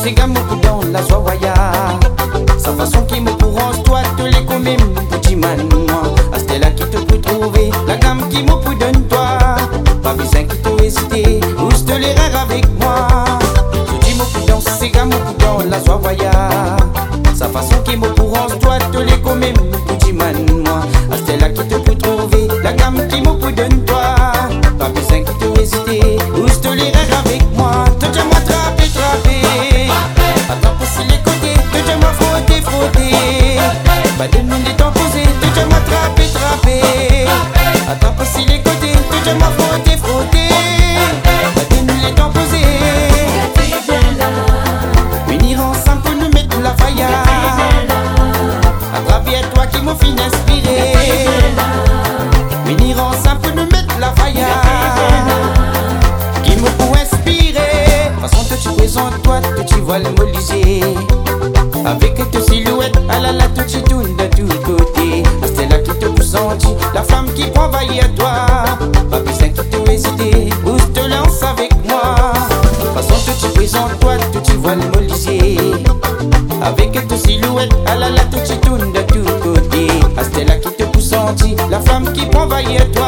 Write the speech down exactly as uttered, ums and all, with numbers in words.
c'est gamme dans la joie voya. Sa façon qui me courance, toi te les comme petit man. C'était là qui te peut trouver, la gamme qui me peut donner toi. Pas besoin qui te hésiter, ou je te les rare avec moi. Je dis mon coup dans, c'est gamme dans la joie voya. Sa façon qui me courance, toi te les comme petit man. C'était là qui te peut trouver, la gamme qui me peut donner toi. Pas besoin qui te hésiter, ou je te les rare avec moi. Te dis moi trapper, trapper. Attends pour les côtés, te dis moi frotter, frotter. Pas de nous les temps posés, te dis moi trapper, trapper. Attends pour les côtés, te dis moi frotter, frotter. Pas de nous les temps posés. Venir ensemble pour nous mettre la faille. À travers toi qui me fait inspirer. Venir ensemble pour nous mettre la faille. Qui me peut inspirer. Façon que tu présentes toi, que tu vois le molisé. Avec tes silhouettes, ah là là, tout tu tournes de tous côtés. C'est là qui te pousse sentir, la femme qui prend vaille à toi. Pas besoin qui te hésiter, ou je te lance avec moi. Façon que tu présentes toi, que tu vois le molisé. Avec tes silhouettes, ah là là, tout tu tournes de tous côtés. C'est là qui te pousse sentir, la femme qui prend vaille à toi.